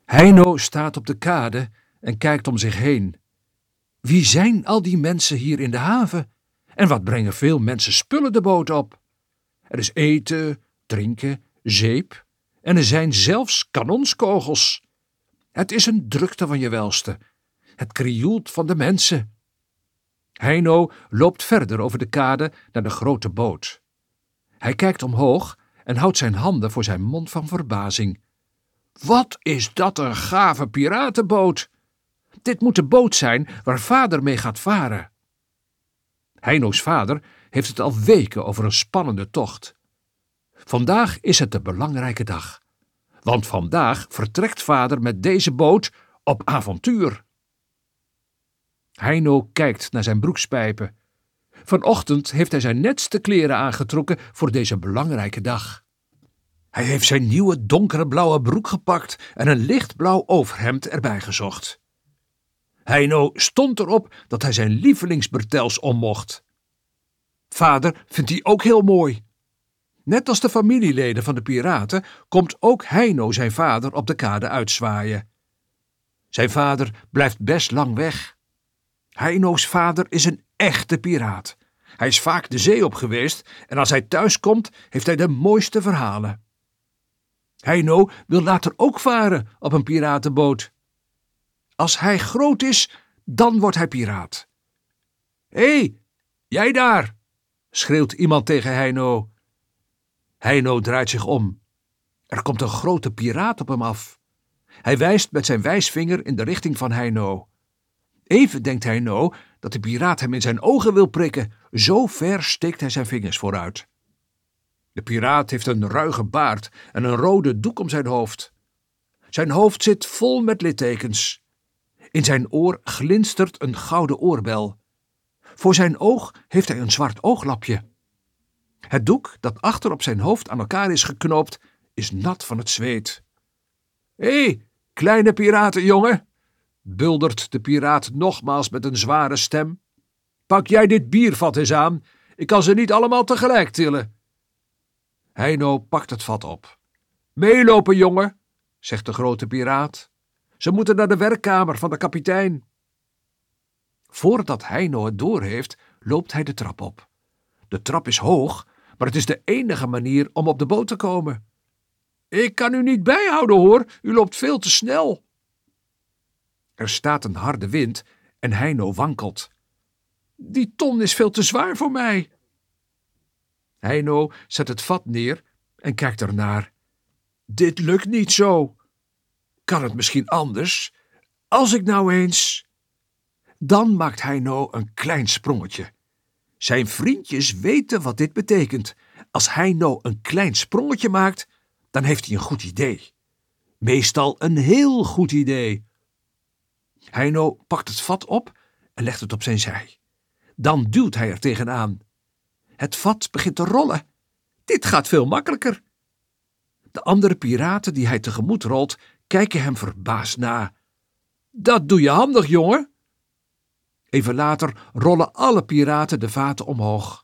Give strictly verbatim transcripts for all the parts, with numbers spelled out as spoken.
Heino staat op de kade en kijkt om zich heen. Wie zijn al die mensen hier in de haven? En wat brengen veel mensen spullen de boot op? Er is eten, drinken, zeep en er zijn zelfs kanonskogels. Het is een drukte van je welste. Het krioelt van de mensen. Heino loopt verder over de kade naar de grote boot. Hij kijkt omhoog en houdt zijn handen voor zijn mond van verbazing. Wat is dat een gave piratenboot! Dit moet de boot zijn waar vader mee gaat varen. Heino's vader heeft het al weken over een spannende tocht. Vandaag is het de belangrijke dag, want vandaag vertrekt vader met deze boot op avontuur. Heino kijkt naar zijn broekspijpen. Vanochtend heeft hij zijn netste kleren aangetrokken voor deze belangrijke dag. Hij heeft zijn nieuwe donkere blauwe broek gepakt en een lichtblauw overhemd erbij gezocht. Heino stond erop dat hij zijn lievelingsbretels om mocht. Vader vindt die ook heel mooi. Net als de familieleden van de piraten komt ook Heino zijn vader op de kade uitzwaaien. Zijn vader blijft best lang weg. Heino's vader is een echte piraat. Hij is vaak de zee op geweest en als hij thuis komt heeft hij de mooiste verhalen. Heino wil later ook varen op een piratenboot. Als hij groot is, dan wordt hij piraat. Hé, hey, jij daar! Schreeuwt iemand tegen Heino. Heino draait zich om. Er komt een grote piraat op hem af. Hij wijst met zijn wijsvinger in de richting van Heino. Even denkt Heino dat de piraat hem in zijn ogen wil prikken. Zo ver steekt hij zijn vingers vooruit. De piraat heeft een ruige baard en een rode doek om zijn hoofd. Zijn hoofd zit vol met littekens. In zijn oor glinstert een gouden oorbel. Voor zijn oog heeft hij een zwart ooglapje. Het doek dat achter op zijn hoofd aan elkaar is geknoopt, is nat van het zweet. Hé, hey, kleine piratenjongen, buldert de piraat nogmaals met een zware stem. Pak jij dit biervat eens aan, ik kan ze niet allemaal tegelijk tillen. Heino pakt het vat op. Meelopen, jongen, zegt de grote piraat. Ze moeten naar de werkkamer van de kapitein. Voordat Heino het doorheeft, loopt hij de trap op. De trap is hoog, maar het is de enige manier om op de boot te komen. Ik kan u niet bijhouden, hoor, u loopt veel te snel. Er staat een harde wind en Heino wankelt. Die ton is veel te zwaar voor mij. Heino zet het vat neer en kijkt ernaar. Dit lukt niet zo. Kan het misschien anders? Als ik nou eens... Dan maakt Heino een klein sprongetje. Zijn vriendjes weten wat dit betekent. Als Heino een klein sprongetje maakt, dan heeft hij een goed idee. Meestal een heel goed idee. Heino pakt het vat op en legt het op zijn zij. Dan duwt hij er tegenaan. Het vat begint te rollen. Dit gaat veel makkelijker. De andere piraten die hij tegemoet rolt, kijken hem verbaasd na. Dat doe je handig, jongen. Even later rollen alle piraten de vaten omhoog.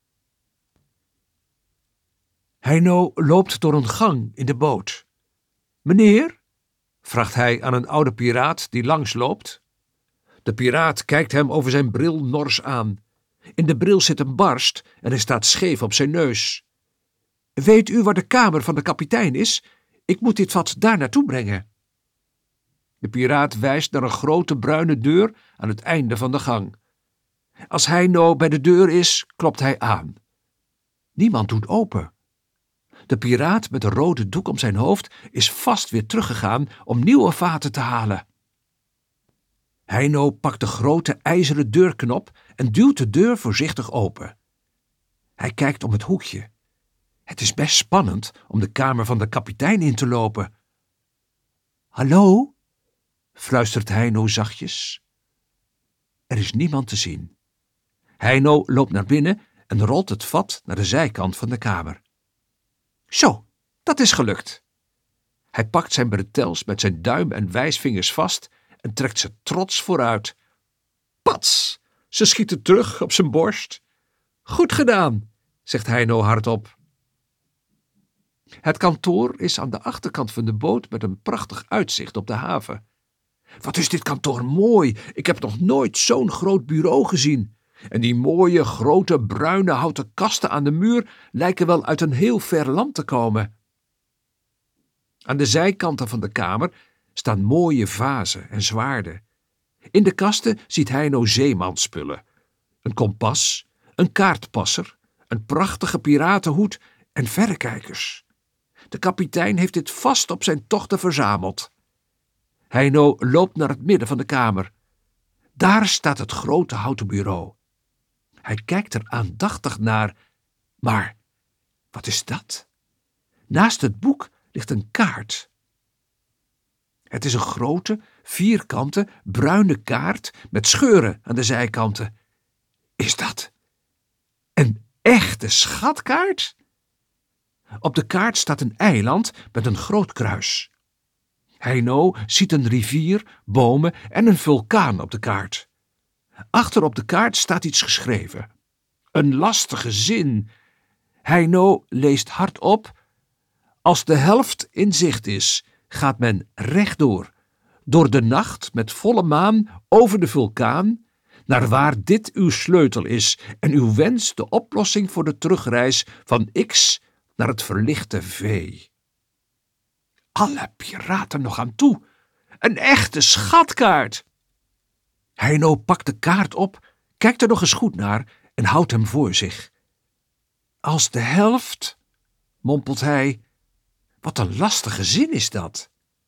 Heino loopt door een gang in de boot. Meneer, vraagt hij aan een oude piraat die langsloopt. De piraat kijkt hem over zijn bril nors aan. In de bril zit een barst en hij staat scheef op zijn neus. Weet u waar de kamer van de kapitein is? Ik moet dit vat daar naartoe brengen. De piraat wijst naar een grote bruine deur aan het einde van de gang. Als Heino bij de deur is, klopt hij aan. Niemand doet open. De piraat met de rode doek om zijn hoofd is vast weer teruggegaan om nieuwe vaten te halen. Heino pakt de grote ijzeren deurknop en duwt de deur voorzichtig open. Hij kijkt om het hoekje. Het is best spannend om de kamer van de kapitein in te lopen. Hallo? Fluistert Heino zachtjes. Er is niemand te zien. Heino loopt naar binnen en rolt het vat naar de zijkant van de kamer. Zo, dat is gelukt. Hij pakt zijn bretels met zijn duim en wijsvingers vast en trekt ze trots vooruit. Pats! Ze schieten terug op zijn borst. Goed gedaan, zegt Heino hardop. Het kantoor is aan de achterkant van de boot met een prachtig uitzicht op de haven. Wat is dit kantoor mooi! Ik heb nog nooit zo'n groot bureau gezien. En die mooie, grote, bruine houten kasten aan de muur lijken wel uit een heel ver land te komen. Aan de zijkanten van de kamer staan mooie vazen en zwaarden. In de kasten ziet Heino zeemansspullen. Een kompas, een kaartpasser, een prachtige piratenhoed en verrekijkers. De kapitein heeft dit vast op zijn tochten verzameld. Heino loopt naar het midden van de kamer. Daar staat het grote houten bureau. Hij kijkt er aandachtig naar, maar wat is dat? Naast het boek ligt een kaart. Het is een grote, vierkante, bruine kaart met scheuren aan de zijkanten. Is dat een echte schatkaart? Op de kaart staat een eiland met een groot kruis. Heino ziet een rivier, bomen en een vulkaan op de kaart. Achter op de kaart staat iets geschreven. Een lastige zin. Heino leest hardop. Als de helft in zicht is, gaat men rechtdoor, door de nacht met volle maan over de vulkaan, naar waar dit uw sleutel is en uw wens de oplossing voor de terugreis van X naar het verlichte V. Alle piraten nog aan toe. Een echte schatkaart. Heino pakt de kaart op, kijkt er nog eens goed naar en houdt hem voor zich. Als de helft, mompelt hij. Wat een lastige zin is dat.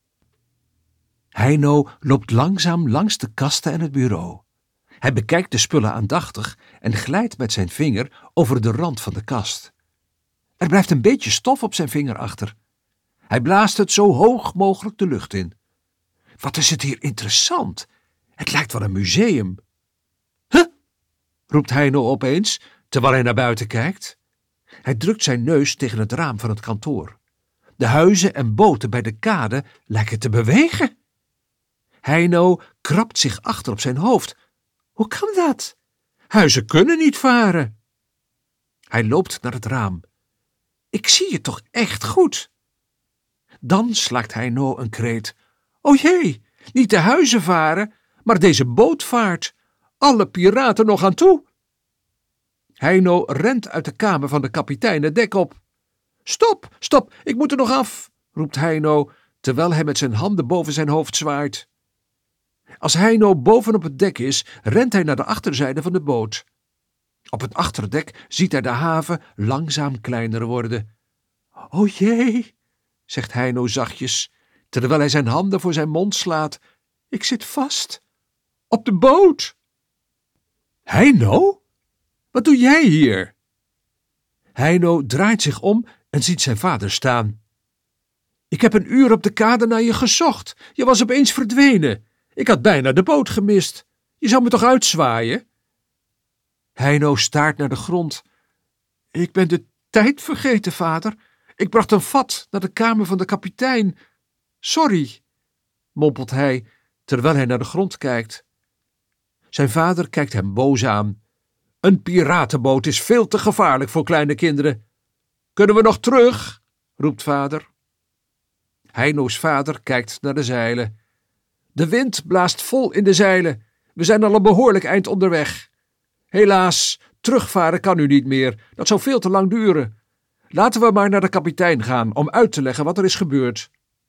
Heino loopt langzaam langs de kasten en het bureau. Hij bekijkt de spullen aandachtig en glijdt met zijn vinger over de rand van de kast. Er blijft een beetje stof op zijn vinger achter. Hij blaast het zo hoog mogelijk de lucht in. Wat is het hier interessant! Het lijkt wel een museum. Huh? Roept Heino opeens, terwijl hij naar buiten kijkt. Hij drukt zijn neus tegen het raam van het kantoor. De huizen en boten bij de kade lijken te bewegen. Heino krabt zich achter op zijn hoofd. Hoe kan dat? Huizen kunnen niet varen. Hij loopt naar het raam. Ik zie je toch echt goed? Dan slaakt Heino een kreet. O jee, niet de huizen varen, maar deze boot vaart. Alle piraten nog aan toe. Heino rent uit de kamer van de kapitein het dek op. Stop, stop, ik moet er nog af, roept Heino, terwijl hij met zijn handen boven zijn hoofd zwaait. Als Heino bovenop het dek is, rent hij naar de achterzijde van de boot. Op het achterdek ziet hij de haven langzaam kleiner worden. O jee, zegt Heino zachtjes, terwijl hij zijn handen voor zijn mond slaat. Ik zit vast. Op de boot. Heino? Wat doe jij hier? Heino draait zich om en ziet zijn vader staan. Ik heb een uur op de kade naar je gezocht. Je was opeens verdwenen. Ik had bijna de boot gemist. Je zou me toch uitzwaaien? Heino staart naar de grond. Ik ben de tijd vergeten, vader. Ik bracht een vat naar de kamer van de kapitein. Sorry, mompelt hij, terwijl hij naar de grond kijkt. Zijn vader kijkt hem boos aan. Een piratenboot is veel te gevaarlijk voor kleine kinderen. Kunnen we nog terug? Roept vader. Heino's vader kijkt naar de zeilen. De wind blaast vol in de zeilen. We zijn al een behoorlijk eind onderweg. Helaas, terugvaren kan nu niet meer. Dat zou veel te lang duren. Laten we maar naar de kapitein gaan om uit te leggen wat er is gebeurd.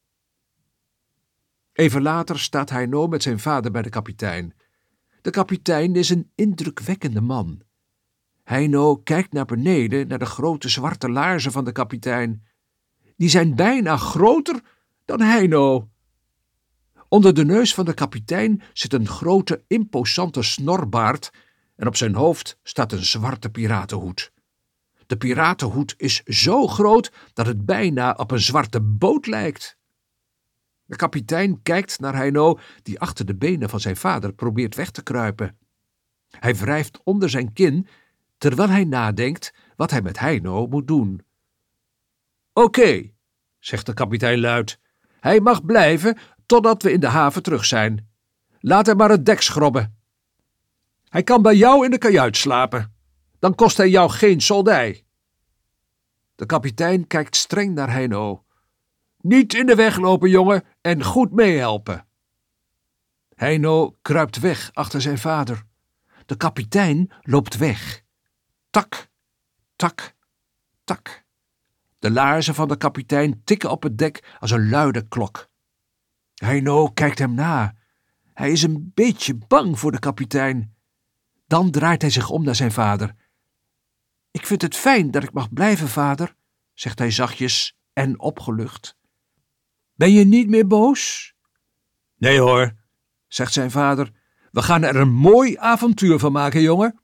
Even later staat Heino met zijn vader bij de kapitein. De kapitein is een indrukwekkende man. Heino kijkt naar beneden naar de grote zwarte laarzen van de kapitein. Die zijn bijna groter dan Heino. Onder de neus van de kapitein zit een grote, imposante snorbaard en op zijn hoofd staat een zwarte piratenhoed. De piratenhoed is zo groot dat het bijna op een zwarte boot lijkt. De kapitein kijkt naar Heino, die achter de benen van zijn vader probeert weg te kruipen. Hij wrijft onder zijn kin, terwijl hij nadenkt wat hij met Heino moet doen. Oké, okay, zegt de kapitein luid. Hij mag blijven totdat we in de haven terug zijn. Laat hem maar het dek schrobben. Hij kan bij jou in de kajuit slapen. Dan kost hij jou geen soldij. De kapitein kijkt streng naar Heino. Niet in de weg lopen, jongen, en goed meehelpen. Heino kruipt weg achter zijn vader. De kapitein loopt weg. Tak, tak, tak. De laarzen van de kapitein tikken op het dek als een luide klok. Heino kijkt hem na. Hij is een beetje bang voor de kapitein. Dan draait hij zich om naar zijn vader. Ik vind het fijn dat ik mag blijven, vader, zegt hij zachtjes en opgelucht. Ben je niet meer boos? Nee hoor, zegt zijn vader. We gaan er een mooi avontuur van maken, jongen.